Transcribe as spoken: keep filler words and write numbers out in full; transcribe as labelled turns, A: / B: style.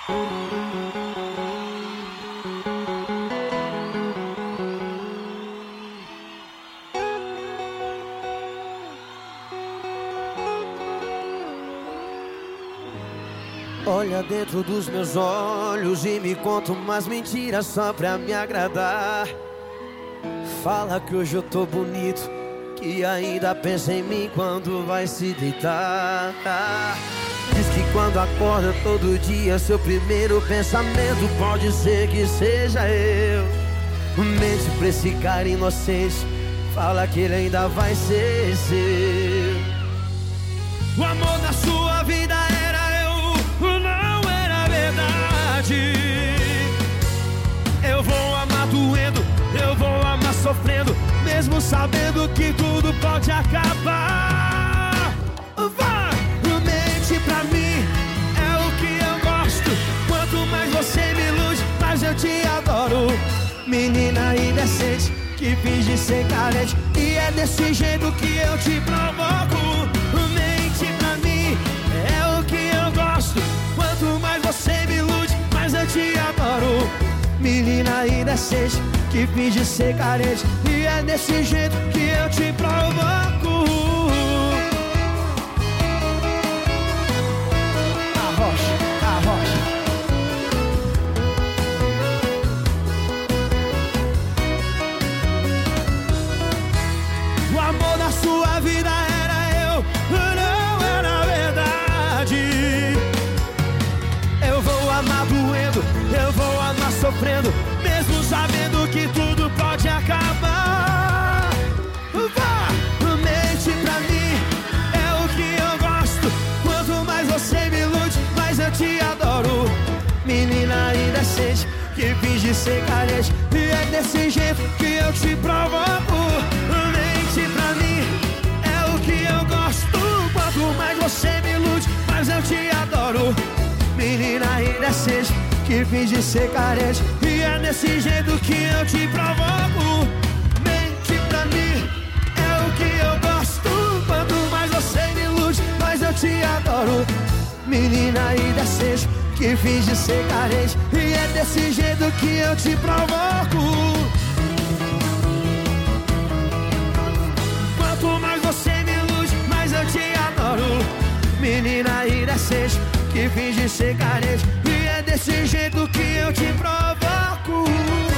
A: Olha dentro dos meus olhos e me conta umas mentiras só pra me agradar. Fala que hoje eu tô bonito, que ainda pensa em mim quando vai se deitar. Diz que quando acorda todo dia seu primeiro pensamento pode ser que seja eu. Mente pra esse cara inocente, fala que ele ainda vai ser seu.
B: O amor da sua vida era eu, não era verdade. Eu vou amar doendo, eu vou amar sofrendo, mesmo sabendo que tudo pode acabar. Vai! Mente pra mim, é o que eu gosto. Quanto mais você me ilude, mais eu te adoro. Menina indecente, que finge ser carente, e é desse jeito que eu te provoco. Mente pra mim, é o que eu gosto. Quanto mais você me ilude, mais eu te adoro. Menina indecente, que finge ser carente, e é desse jeito que eu te provoco. Arrocha, arrocha. O amor da sua vida era eu, não era verdade. Eu vou amar doendo, eu vou amar sofrendo, mesmo sabendo que tudo pode acabar. Vá, mente pra mim, é o que eu gosto. Quanto mais você me ilude, mais eu te adoro. Menina indecente, que finge ser carente, e é desse jeito que eu te provoco. Mente pra mim, é o que eu gosto. Quanto mais você me ilude, mais eu te adoro. Menina indecente, que finge ser carente, e é desse jeito que eu te provoco. Mente pra mim, é o que eu gosto. Quanto mais você me ilude, mais eu te adoro. Menina indecente, que finge ser carente, e é desse jeito que eu te provoco. Quanto mais você me ilude, mais eu te adoro. Menina indecente, que finge ser carente, e é desse jeito que eu te provoco.